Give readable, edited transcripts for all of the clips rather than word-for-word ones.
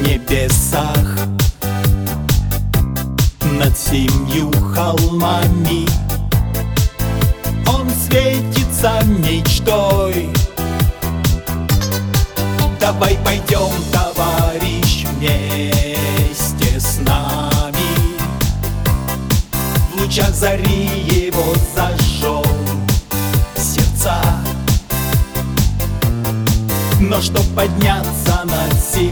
небесах, над 7 холмами. Он светится мечтой. Давай пойдем, товарищ, вместе с нами. В лучах зари его зажжем сердца. Но чтоб подняться над 7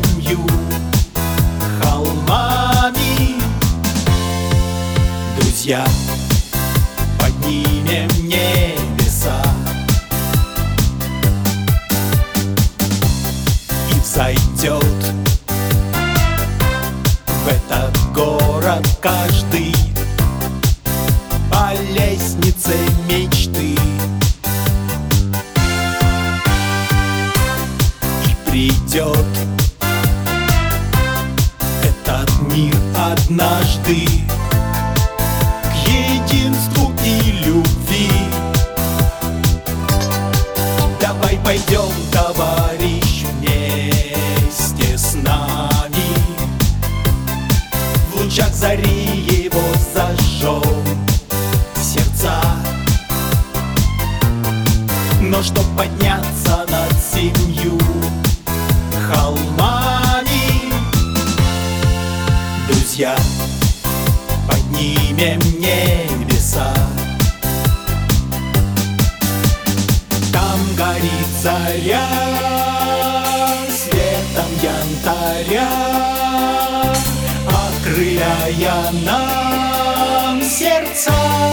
холмами, друзья, поднимем небеса и взойдет в этот город каждый по лестнице мечты. Придет этот мир однажды к единству и любви. Давай пойдем, товарищ, вместе с нами. В лучах зари его зажжем сердца. Но чтоб подняться над 7 холмами, друзья, поднимем небеса. Там горит заря светом янтаря, окрыляя нам сердца.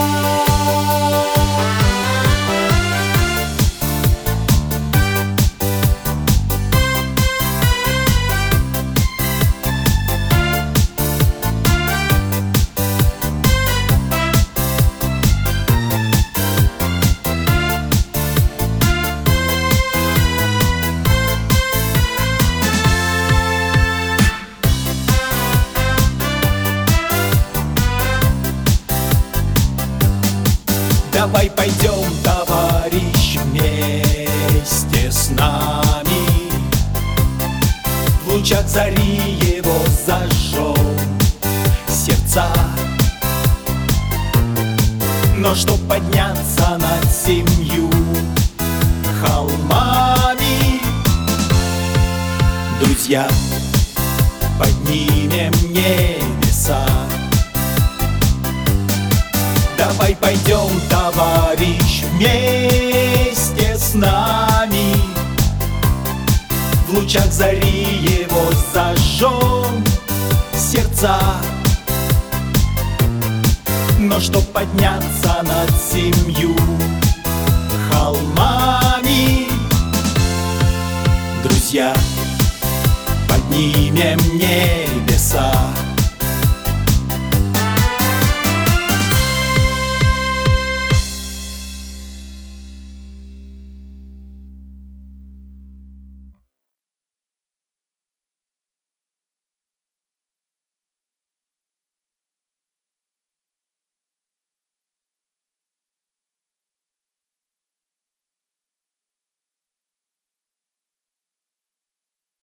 Давай пойдем, товарищ, вместе с нами. В лучах зари его зажжем сердца. Но чтоб подняться над 7 холмами, друзья, поднимем небеса. Давай пойдем, товарищ, вместе с нами. В лучах зари его зажжем сердца. Но чтоб подняться над 7 холмами, друзья, поднимем небеса.